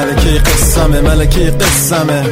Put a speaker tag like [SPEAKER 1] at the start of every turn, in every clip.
[SPEAKER 1] ملکه قسمه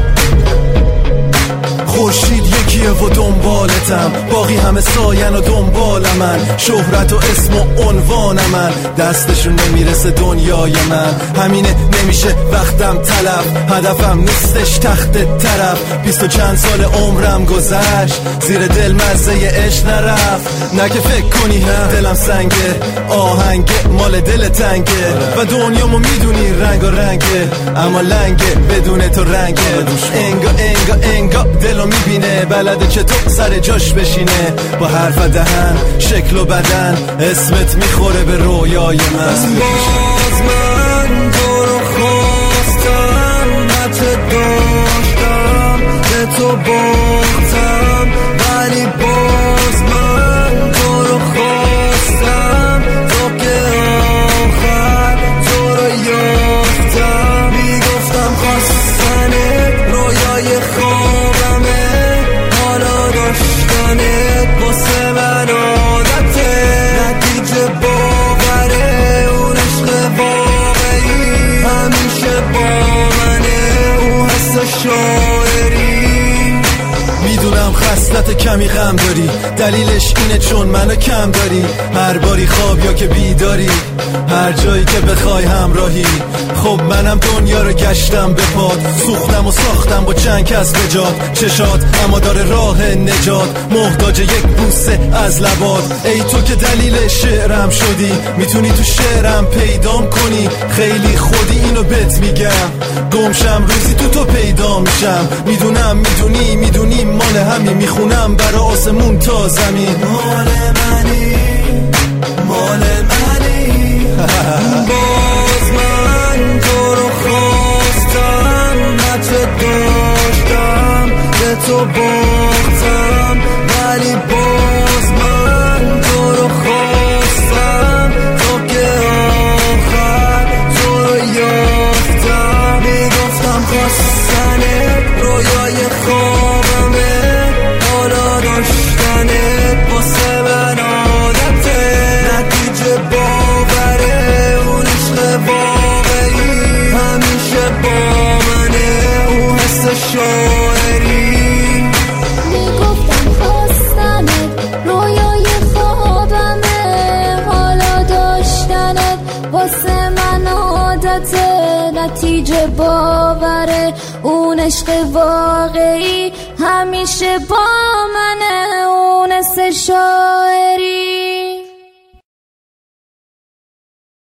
[SPEAKER 1] خورشید یکیه و دنبالتم، باقی همه ساین و دنبال من، شهرت و اسم و عنوان من، دستشون نمیرسه دنیای من، همینه نمیشه وقتم تلف، هدفم نیستش تخت طرف، 20 و چند سال عمرم گذشت، زیر دل مزه عشق نرفت، نه که فکر کنی هم دلم سنگه، آهنگ مال دل تنگه و دنیامو میدونی رنگ و رنگه، اما لنگه بدون تو رنگه، انگا دلو میبینه، بلده چطور سر جاش بشینه، با حرف دهن شکل و بدن اسمت میخوره به رویای من.
[SPEAKER 2] باز من تو رو خواستم، بچه داشتم به تو باختم، ولی باز من تو رو خواستم، تو که آخر تو رو یافتم، میگفتم خواستنه رویای خوابمه، حالا داشتنت واسه من عادته، نتیجه باوره اون عشق واقعی همیشه با منه، اون حس شاعری.
[SPEAKER 1] میدونم خصلت کمی غم داری، دلیلش اینه چون منو کم داری، هر باری خواب یا که بیداری، هر جایی که بخوای همراهی، خب منم دنیا رو گشتم به پاد، سوختم و ساختم با چند کس بجاد، چشات اما داره راه نجات، محتاج یک بوسه از لبات، ای تو که دلیل شعرم شدی، میتونی تو شعرم پیدام کنی، خیلی خودی اینو بهت میگم، گمشم روزی تو پیدا میشم، میدونم میدونی مال همین، میخونم برا آسمون تا زمین،
[SPEAKER 2] مال منی باز من تو رو خواستم، بچه داشتم به تو باختم، ولی باز من تو رو خواستم، تو که آخر تو رو یافتم، میگفتم خواستنه رویای خوابمه، حالا داشتنت واسه من عادته، نتیجه باوره اون عشق واقعی همیشه با منه، اون حس شاعری.
[SPEAKER 3] میگفتم خواستنت رویای خوابمه، حالا داشتنت واسه من عادته، نتیجه باوره اون عشق واقعی همیشه با منه، اون حس شاعری.